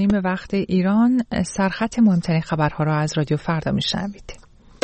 به وقت ایران سرخط مهمترین خبرها را از رادیو فردا میشنوید.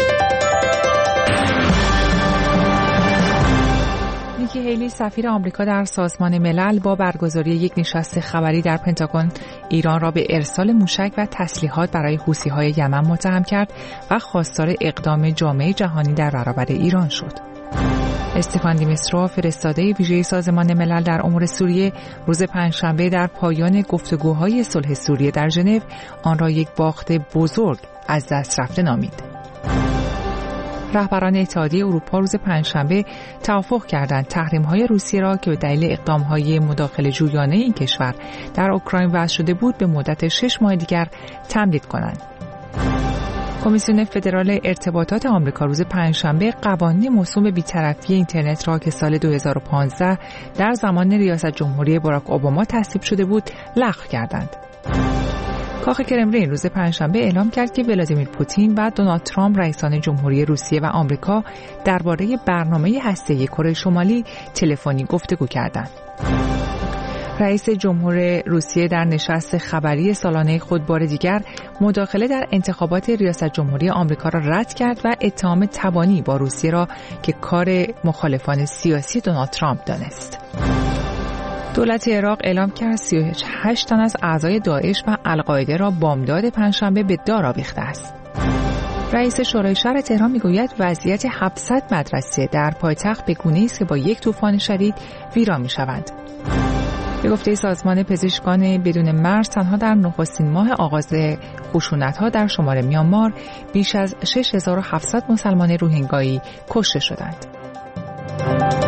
نیکی هیلی سفیر آمریکا در سازمان ملل با برگزاری یک نشست خبری در پنتاگون ایران را به ارسال موشک و تسلیحات برای حوثی‌های یمن متهم کرد و خواستار اقدام جامعه جهانی در برابر ایران شد. استفان دی میسترا فرستاده ویژه سازمان ملل در امور سوریه روز پنجشنبه در پایان گفتگوهای صلح سوریه در ژنو آن را یک باخت بزرگ از دست رفته نامید. رهبران اتحادیه اروپا روز پنجشنبه توافق کردند تحریم‌های روسیه را که به دلیل اقدام‌های مداخله جویانه این کشور در اوکراین وضع شده بود به مدت 6 ماه دیگر تمدید کنند. کمیسیون فدرال ارتباطات آمریکا روز پنجشنبه قوانین موسوم به بی‌طرفی اینترنت را که سال 2015 در زمان ریاست جمهوری باراک اوباما تصویب شده بود لغو کردند. کاخ کرملین روز پنجشنبه اعلام کرد که ولادیمیر پوتین و دونالد ترامپ رئیسان جمهوری روسیه و آمریکا درباره برنامه هسته‌ای کره شمالی تلفنی گفتگو کردند. رئیس جمهور روسیه در نشست خبری سالانه خود بار دیگر مداخله در انتخابات ریاست جمهوری آمریکا را رد کرد و اتهام تبانی با روسیه را که کار مخالفان سیاسی دونالد ترامپ دانست. دولت عراق اعلام کرد 38 تن از اعضای داعش و القاعده را بامداد پنجشنبه به دار آویخته است. رئیس شورای شهر تهران میگوید وضعیت 700 مدرسه در پایتخت به گونه‌ای است که با یک طوفان شدید ویران می‌شوند. به گفته سازمان پزشکان بدون مرز تنها در نخستین ماه آغاز خشونت‌ها در شمال میانمار بیش از 6700 مسلمان روهینگایی کشته شدند.